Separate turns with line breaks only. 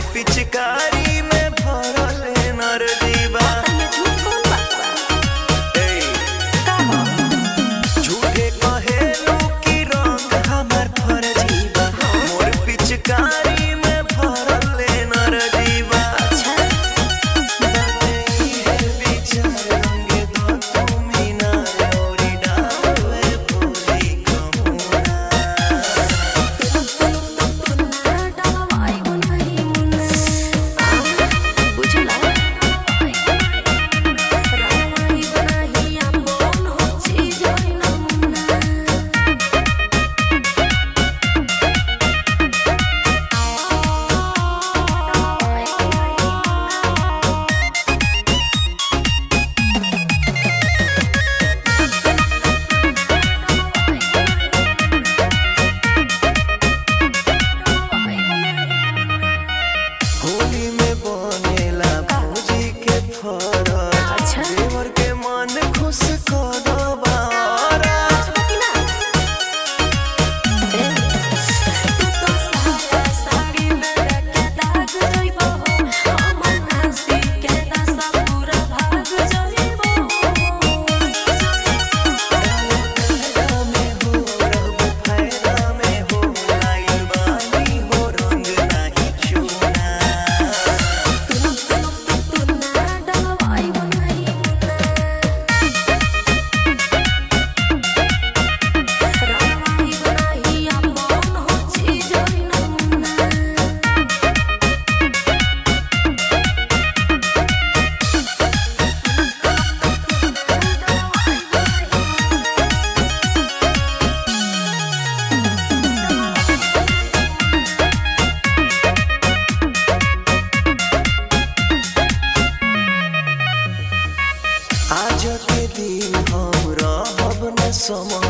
पिचकारी में भरल एनर्जी बा। झूठे कहेलू कि रंग हमार फर्जी बा। मोर पिचकारी में भरल एनर्जी बा। होली में बनेला भौजी के फरज। देवर के मन खुश करबा। आज के दिन हम रहब न सम